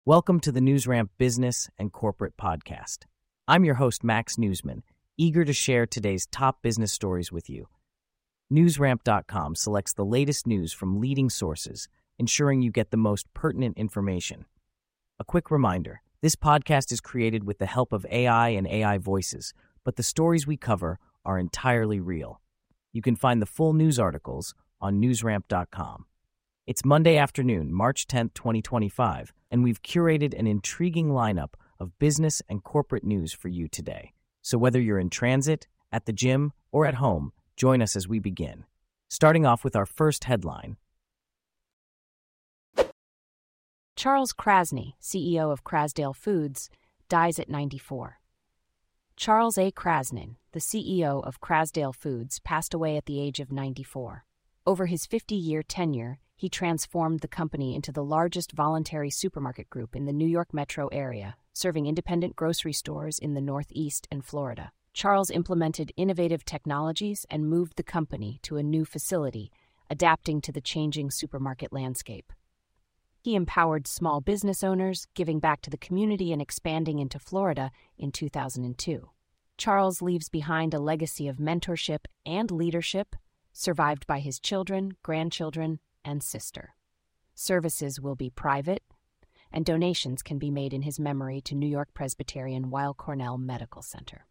Welcome to the NewsRamp Business and Corporate Podcast. I'm your host, Max Newsman, eager to share today's top business stories with you. NewsRamp.com selects the latest news from leading sources, ensuring you get the most pertinent information. A quick reminder, this podcast is created with the help of AI and AI voices, but the stories we cover are entirely real. You can find the full news articles on NewsRamp.com. It's Monday afternoon, March 10th, 2025, and we've curated an intriguing lineup of business and corporate news for you today. So whether you're in transit, at the gym, or at home, join us as we begin. Starting off with our first headline. Charles Krasny, CEO of Krasdale Foods, dies at 94. Charles A. Krasnin, the CEO of Krasdale Foods, passed away at the age of 94. Over his 50-year tenure, he transformed the company into the largest voluntary supermarket group in the New York metro area, serving independent grocery stores in the Northeast and Florida. Charles implemented innovative technologies and moved the company to a new facility, adapting to the changing supermarket landscape. He empowered small business owners, giving back to the community and expanding into Florida in 2002. Charles leaves behind a legacy of mentorship and leadership, survived by his children, grandchildren, and sister. Services will be private, and donations can be made in his memory to New York Presbyterian Weill Cornell Medical Center.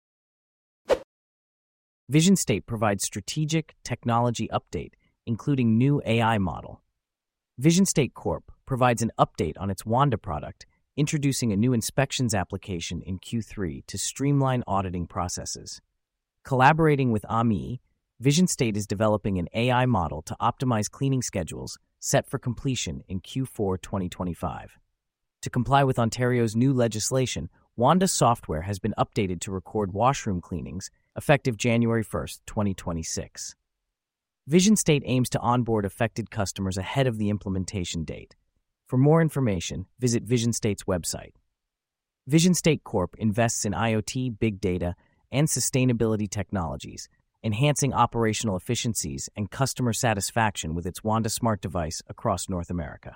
Vision State provides strategic technology update, including new AI model. Vision State Corp provides an update on its Wanda product, introducing a new inspections application in Q3 to streamline auditing processes. Collaborating with AMI, Vision State is developing an AI model to optimize cleaning schedules set for completion in Q4 2025. To comply with Ontario's new legislation, Wanda software has been updated to record washroom cleanings effective January 1, 2026. Vision State aims to onboard affected customers ahead of the implementation date. For more information, visit Vision State's website. Vision State Corp invests in IoT, big data, and sustainability technologies, enhancing operational efficiencies and customer satisfaction with its Wanda Smart device across North America.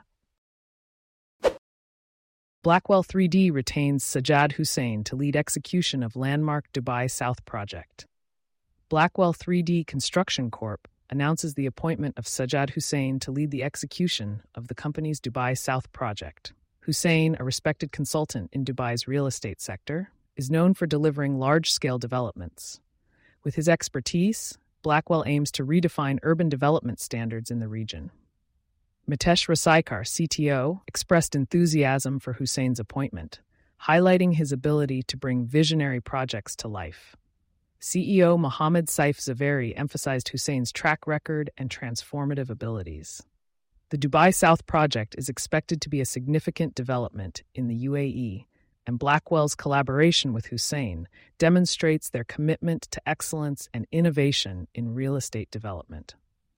Blackwell 3D retains Sajjad Hussain to lead execution of landmark Dubai South project. Blackwell 3D Construction Corp announces the appointment of Sajjad Hussain to lead the execution of the company's Dubai South project. Hussain, a respected consultant in Dubai's real estate sector, is known for delivering large-scale developments. With his expertise, Blackwell aims to redefine urban development standards in the region. Mitesh Rasaikar, CTO, expressed enthusiasm for Hussain's appointment, highlighting his ability to bring visionary projects to life. CEO Mohammed Saif Zaveri emphasized Hussain's track record and transformative abilities. The Dubai South project is expected to be a significant development in the UAE, and Blackwell's collaboration with Hussain demonstrates their commitment to excellence and innovation in real estate development.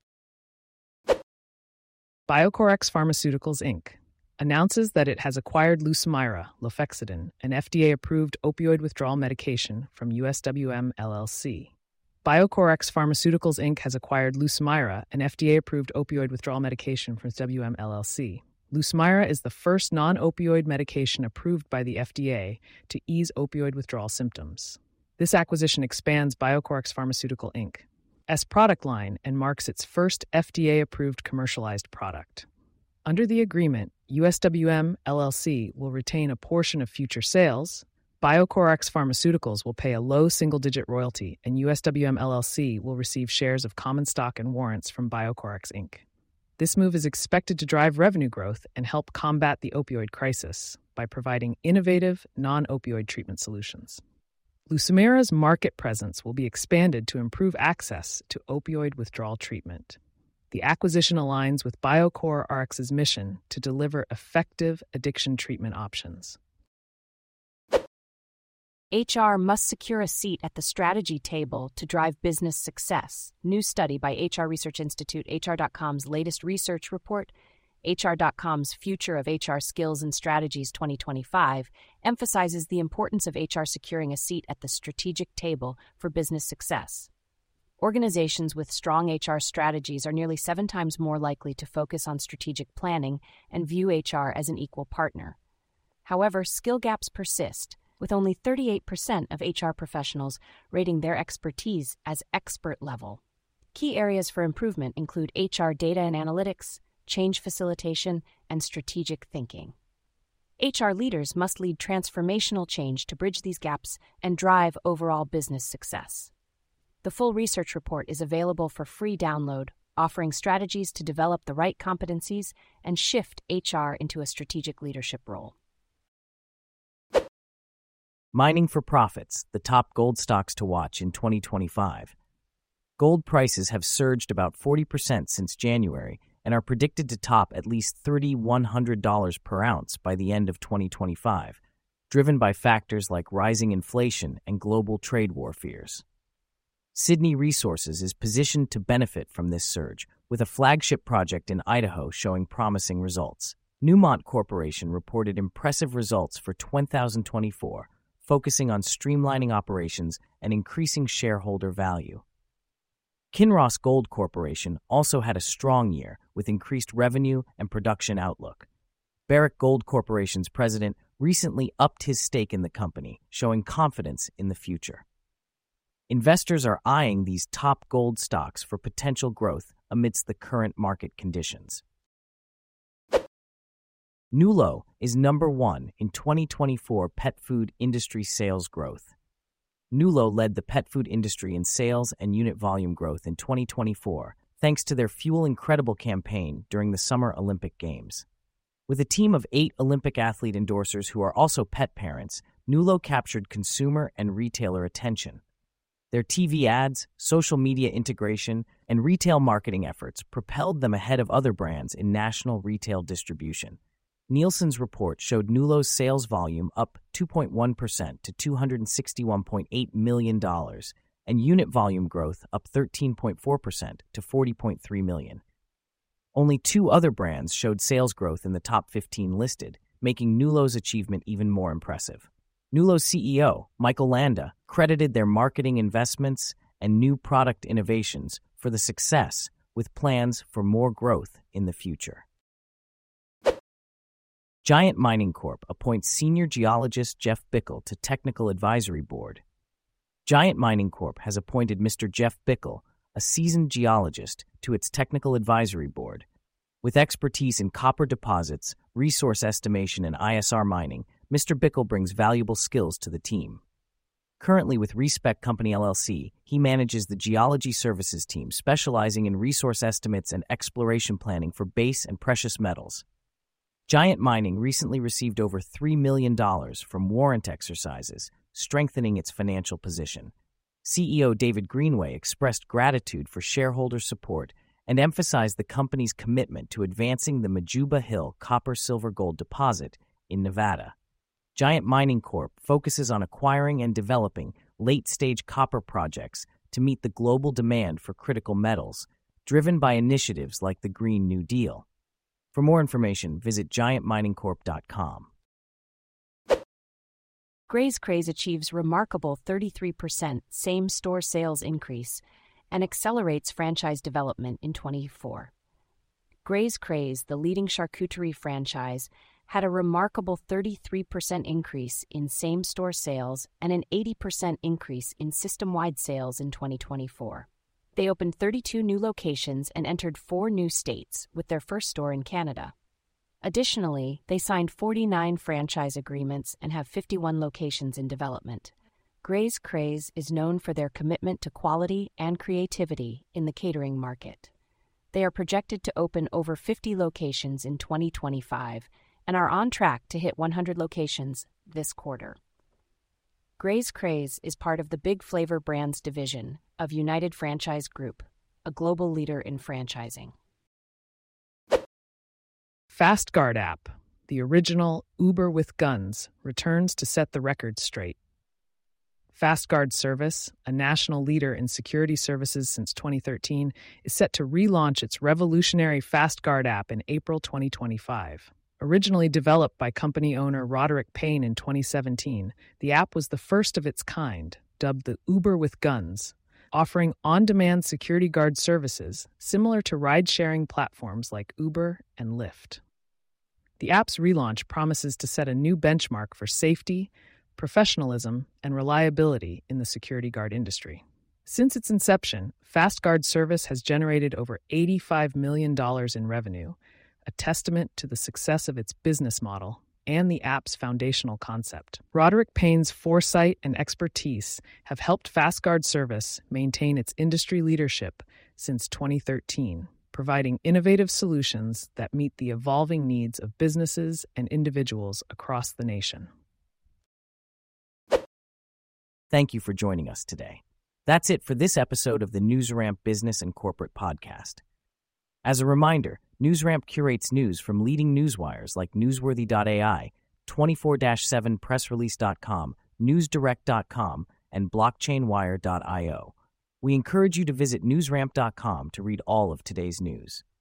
BioCoreX Pharmaceuticals, Inc. announces that it has acquired Lucemyra, Lofexidine, an FDA-approved opioid withdrawal medication from USWM LLC. BioCoreX Pharmaceuticals, Inc. has acquired Lucemyra, an FDA-approved opioid withdrawal medication from USWM LLC. Lucemyra is the first non-opioid medication approved by the FDA to ease opioid withdrawal symptoms. This acquisition expands BioCoreX Pharmaceutical Inc.'s product line and marks its first FDA-approved commercialized product. Under the agreement, USWM LLC will retain a portion of future sales, BioCoreX Pharmaceuticals will pay a low single-digit royalty, and USWM LLC will receive shares of common stock and warrants from BioCoreX Inc. This move is expected to drive revenue growth and help combat the opioid crisis by providing innovative, non-opioid treatment solutions. Lucemyra's market presence will be expanded to improve access to opioid withdrawal treatment. The acquisition aligns with BioCoreRx's mission to deliver effective addiction treatment options. HR must secure a seat at the strategy table to drive business success. New study by HR Research Institute. HR.com's latest research report, HR.com's Future of HR Skills and Strategies 2025, emphasizes the importance of HR securing a seat at the strategic table for business success. Organizations with strong HR strategies are nearly 7 times more likely to focus on strategic planning and view HR as an equal partner. However, skill gaps persist, with only 38% of HR professionals rating their expertise as expert level. Key areas for improvement include HR data and analytics, change facilitation, and strategic thinking. HR leaders must lead transformational change to bridge these gaps and drive overall business success. The full research report is available for free download, offering strategies to develop the right competencies and shift HR into a strategic leadership role. Mining for profits, the top gold stocks to watch in 2025. Gold prices have surged about 40% since January and are predicted to top at least $3,100 per ounce by the end of 2025, driven by factors like rising inflation and global trade war fears. Sydney Resources is positioned to benefit from this surge, with a flagship project in Idaho showing promising results. Newmont Corporation reported impressive results for 2024, focusing on streamlining operations and increasing shareholder value. Kinross Gold Corporation also had a strong year with increased revenue and production outlook. Barrick Gold Corporation's president recently upped his stake in the company, showing confidence in the future. Investors are eyeing these top gold stocks for potential growth amidst the current market conditions. Nulo is number 1 in 2024 pet food industry sales growth. Nulo led the pet food industry in sales and unit volume growth in 2024, thanks to their Fuel Incredible campaign during the Summer Olympic Games. With a team of 8 Olympic athlete endorsers who are also pet parents, Nulo captured consumer and retailer attention. Their TV ads, social media integration, and retail marketing efforts propelled them ahead of other brands in national retail distribution. Nielsen's report showed Nulo's sales volume up 2.1% to $261.8 million, and unit volume growth up 13.4% to 40.3 million. Only 2 other brands showed sales growth in the top 15 listed, making Nulo's achievement even more impressive. Nulo's CEO, Michael Landa, credited their marketing investments and new product innovations for the success, with plans for more growth in the future. Giant Mining Corp appoints senior geologist Jeff Bickle to Technical Advisory Board. Giant Mining Corp has appointed Mr. Jeff Bickle, a seasoned geologist, to its Technical Advisory Board. With expertise in copper deposits, resource estimation, and ISR mining, Mr. Bickle brings valuable skills to the team. Currently with Respect Company LLC, he manages the geology services team specializing in resource estimates and exploration planning for base and precious metals. Giant Mining recently received over $3 million from warrant exercises, strengthening its financial position. CEO David Greenway expressed gratitude for shareholder support and emphasized the company's commitment to advancing the Majuba Hill copper-silver-gold deposit in Nevada. Giant Mining Corp focuses on acquiring and developing late-stage copper projects to meet the global demand for critical metals, driven by initiatives like the Green New Deal. For more information, visit giantminingcorp.com. Graze Craze achieves remarkable 33% same-store sales increase and accelerates franchise development in 2024. Graze Craze, the leading charcuterie franchise, had a remarkable 33% increase in same-store sales and an 80% increase in system-wide sales in 2024. They opened 32 new locations and entered 4 new states, with their first store in Canada. Additionally, they signed 49 franchise agreements and have 51 locations in development. Graze Craze is known for their commitment to quality and creativity in the catering market. They are projected to open over 50 locations in 2025 and are on track to hit 100 locations this quarter. Graze Craze is part of the Big Flavor Brands division of United Franchise Group, a global leader in franchising. FastGuard app, the original Uber with guns, returns to set the record straight. FastGuard service, a national leader in security services since 2013, is set to relaunch its revolutionary FastGuard app in April 2025. Originally developed by company owner Roderick Payne in 2017, the app was the first of its kind, dubbed the Uber with Guns, offering on-demand security guard services similar to ride-sharing platforms like Uber and Lyft. The app's relaunch promises to set a new benchmark for safety, professionalism, and reliability in the security guard industry. Since its inception, FastGuard service has generated over $85 million in revenue, a testament to the success of its business model and the app's foundational concept. Roderick Payne's foresight and expertise have helped FastGuard service maintain its industry leadership since 2013, providing innovative solutions that meet the evolving needs of businesses and individuals across the nation. Thank you for joining us today. That's it for this episode of the NewsRamp Business and Corporate Podcast. As a reminder, NewsRamp curates news from leading newswires like Newsworthy.ai, 24/7pressrelease.com, NewsDirect.com, and BlockchainWire.io. We encourage you to visit newsramp.com to read all of today's news.